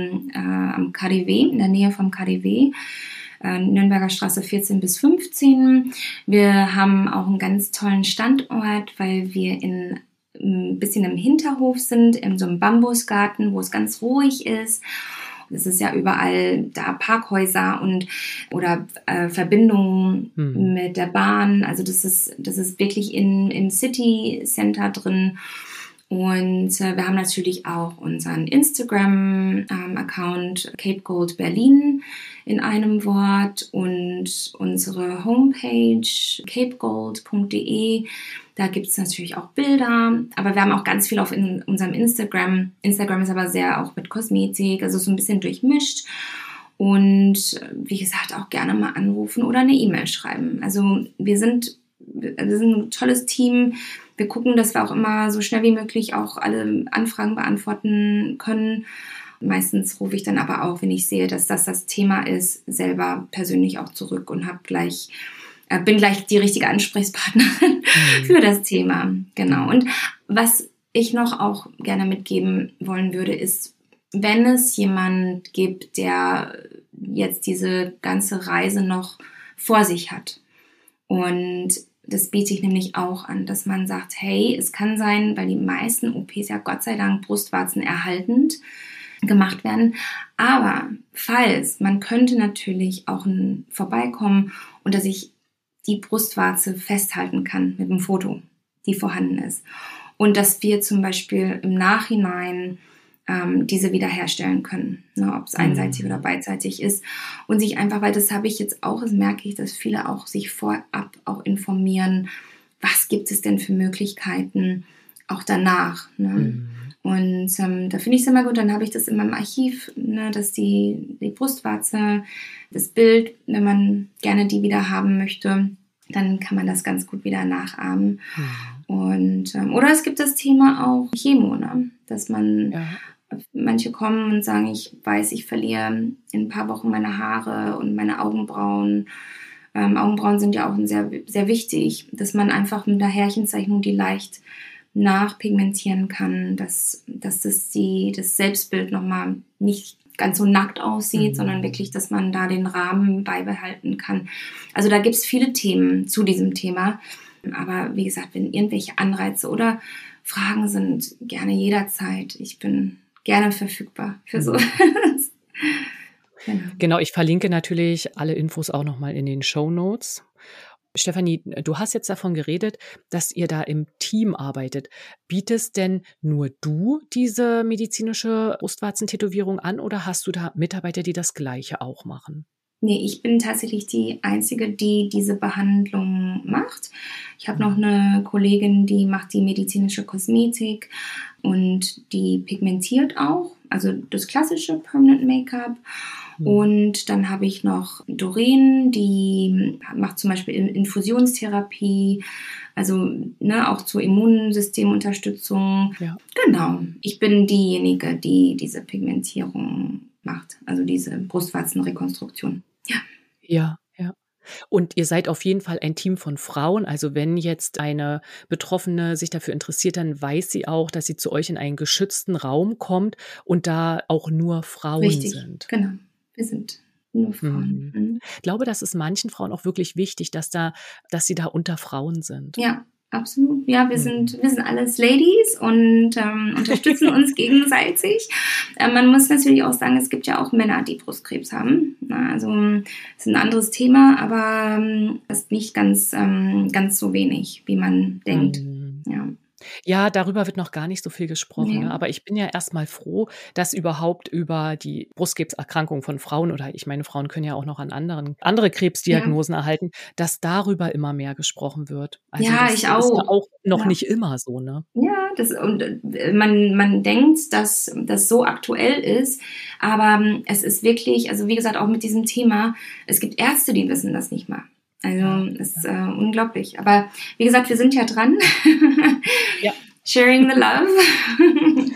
am K D W, in der Nähe vom K D W. Nürnberger Straße vierzehn bis fünfzehn. Wir haben auch einen ganz tollen Standort, weil wir in ein bisschen im Hinterhof sind, in so einem Bambusgarten, wo es ganz ruhig ist. Es ist ja überall da Parkhäuser und oder äh, Verbindungen hm. mit der Bahn. Also das ist das ist wirklich in, im City Center drin. Und äh, wir haben natürlich auch unseren Instagram-Account ähm, Cape Gold Berlin in einem Wort und unsere Homepage capegold punkt de. Da gibt es natürlich auch Bilder, aber wir haben auch ganz viel auf in unserem Instagram. Instagram ist aber sehr auch mit Kosmetik, also so ein bisschen durchmischt. Und wie gesagt, auch gerne mal anrufen oder eine E-Mail schreiben. Also wir sind, wir sind ein tolles Team. Wir gucken, dass wir auch immer so schnell wie möglich auch alle Anfragen beantworten können. Meistens rufe ich dann aber auch, wenn ich sehe, dass das das Thema ist, selber persönlich auch zurück und habe gleich bin gleich die richtige Ansprechpartnerin mhm. für das Thema. Genau. Und was ich noch auch gerne mitgeben wollen würde, ist, wenn es jemand gibt, der jetzt diese ganze Reise noch vor sich hat. Und das biete ich nämlich auch an, dass man sagt, hey, es kann sein, weil die meisten O Ps ja Gott sei Dank Brustwarzen erhaltend gemacht werden. Aber falls, man könnte natürlich auch ein, vorbeikommen und dass ich die Brustwarze festhalten kann mit einem Foto, die vorhanden ist. Und dass wir zum Beispiel im Nachhinein ähm, diese wiederherstellen können, ne, ob es einseitig mhm. oder beidseitig ist. Und sich einfach, weil das habe ich jetzt auch, das merke ich, dass viele auch sich vorab auch informieren, was gibt es denn für Möglichkeiten auch danach. Ne? Mhm. Und ähm, da finde ich es immer gut, dann habe ich das in meinem Archiv, ne, dass die, die Brustwarze, das Bild, wenn man gerne die wieder haben möchte, dann kann man das ganz gut wieder nachahmen. Mhm. Und, ähm, oder es gibt das Thema auch Chemo, ne? Dass man, ja. manche kommen und sagen, ich weiß, ich verliere in ein paar Wochen meine Haare und meine Augenbrauen. Ähm, Augenbrauen sind ja auch sehr, sehr wichtig, dass man einfach mit der Härchenzeichnung die leicht nachpigmentieren kann, dass, dass das, die, das Selbstbild nochmal nicht ganz so nackt aussieht, Mhm. sondern wirklich, dass man da den Rahmen beibehalten kann. Also da gibt es viele Themen zu diesem Thema. Aber wie gesagt, wenn irgendwelche Anreize oder Fragen sind, gerne jederzeit. Ich bin gerne verfügbar für so. Genau. Genau, ich verlinke natürlich alle Infos auch nochmal in den Shownotes. Stefanie, du hast jetzt davon geredet, dass ihr da im Team arbeitet. Bietest denn nur du diese medizinische Brustwarzentätowierung an oder hast du da Mitarbeiter, die das Gleiche auch machen? Nee, ich bin tatsächlich die Einzige, die diese Behandlung macht. Ich habe noch eine Kollegin, die macht die medizinische Kosmetik und die pigmentiert auch, also das klassische Permanent Make-up. Mhm. Und dann habe ich noch Doreen, die macht zum Beispiel Infusionstherapie, also ne, auch zur Immunsystemunterstützung. Ja. Genau, ich bin diejenige, die diese Pigmentierung macht, also diese Brustwarzenrekonstruktion. Ja. Ja, ja. Und ihr seid auf jeden Fall ein Team von Frauen. Also wenn jetzt eine Betroffene sich dafür interessiert, dann weiß sie auch, dass sie zu euch in einen geschützten Raum kommt und da auch nur Frauen Richtig, sind. Genau, wir sind nur Frauen. Mhm. Mhm. Ich glaube, das ist manchen Frauen auch wirklich wichtig, dass da, dass sie da unter Frauen sind. Ja. Absolut. Ja, wir sind, wir sind alles Ladies und ähm, unterstützen uns gegenseitig. Äh, man muss natürlich auch sagen, es gibt ja auch Männer, die Brustkrebs haben. Na, also das ist ein anderes Thema, aber ähm, das ist nicht ganz, ähm, ganz so wenig, wie man denkt. Mhm. Ja. Ja, darüber wird noch gar nicht so viel gesprochen. Nee. Ne? Aber ich bin ja erstmal froh, dass überhaupt über die Brustkrebserkrankung von Frauen oder ich meine, Frauen können ja auch noch an anderen andere Krebsdiagnosen ja. erhalten, dass darüber immer mehr gesprochen wird. Also ja, das ich ist auch. ja auch noch ja. nicht immer so, ne? Ja, das, und man, man denkt, dass das so aktuell ist, aber es ist wirklich, also wie gesagt, auch mit diesem Thema, es gibt Ärzte, die wissen das nicht mal. Also es ist äh, unglaublich. Aber wie gesagt, wir sind ja dran. Ja. Sharing the love.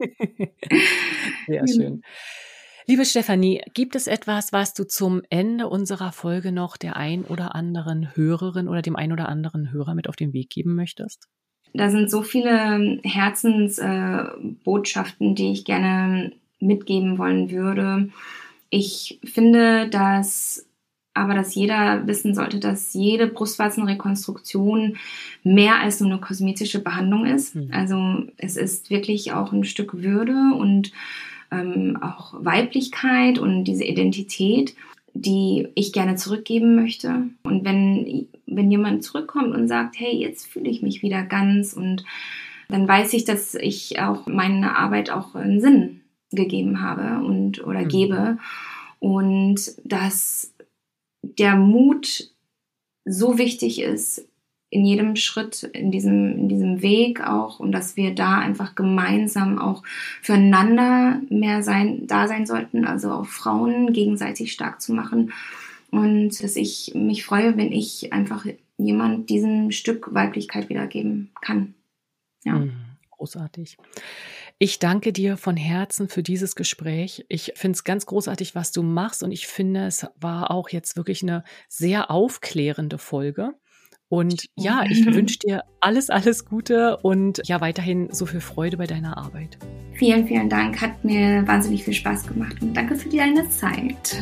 Sehr schön. Liebe Stefanie, gibt es etwas, was du zum Ende unserer Folge noch der ein oder anderen Hörerin oder dem ein oder anderen Hörer mit auf den Weg geben möchtest? Da sind so viele Herzensbotschaften, äh, die ich gerne mitgeben wollen würde. Ich finde, dass aber dass jeder wissen sollte, dass jede Brustwarzenrekonstruktion mehr als nur eine kosmetische Behandlung ist. Mhm. Also es ist wirklich auch ein Stück Würde und ähm, auch Weiblichkeit und diese Identität, die ich gerne zurückgeben möchte. Und wenn, wenn jemand zurückkommt und sagt, hey, jetzt fühle ich mich wieder ganz, und dann weiß ich, dass ich auch meine Arbeit auch einen Sinn gegeben habe und oder mhm. gebe. Und dass der Mut so wichtig ist in jedem Schritt, in diesem, in diesem Weg auch, und dass wir da einfach gemeinsam auch füreinander mehr sein, da sein sollten, also auch Frauen gegenseitig stark zu machen, und dass ich mich freue, wenn ich einfach jemand diesen Stück Weiblichkeit wiedergeben kann. Ja. Mhm. Großartig. Ich danke dir von Herzen für dieses Gespräch. Ich finde es ganz großartig, was du machst, und ich finde, es war auch jetzt wirklich eine sehr aufklärende Folge. Und ja, ich wünsche dir alles, alles Gute und ja, weiterhin so viel Freude bei deiner Arbeit. Vielen, vielen Dank. Hat mir wahnsinnig viel Spaß gemacht, und danke für deine Zeit.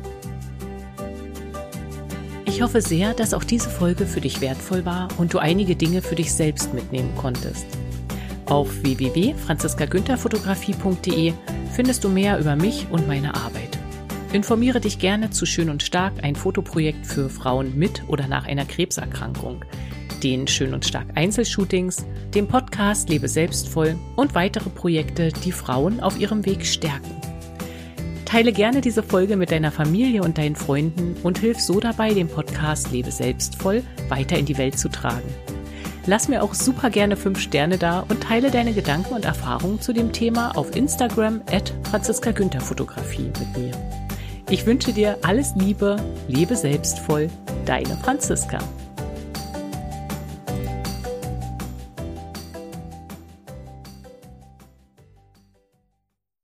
Ich hoffe sehr, dass auch diese Folge für dich wertvoll war und du einige Dinge für dich selbst mitnehmen konntest. Auf w w w punkt franziska günther fotografie punkt d e findest du mehr über mich und meine Arbeit. Informiere dich gerne zu Schön und Stark, ein Fotoprojekt für Frauen mit oder nach einer Krebserkrankung, den Schön und Stark Einzelshootings, dem Podcast Lebe selbstvoll und weitere Projekte, die Frauen auf ihrem Weg stärken. Teile gerne diese Folge mit deiner Familie und deinen Freunden und hilf so dabei, den Podcast Lebe selbstvoll weiter in die Welt zu tragen. Lass mir auch super gerne fünf Sterne da und teile deine Gedanken und Erfahrungen zu dem Thema auf Instagram at franziska günther fotografie mit mir. Ich wünsche dir alles Liebe, lebe selbstvoll, deine Franziska.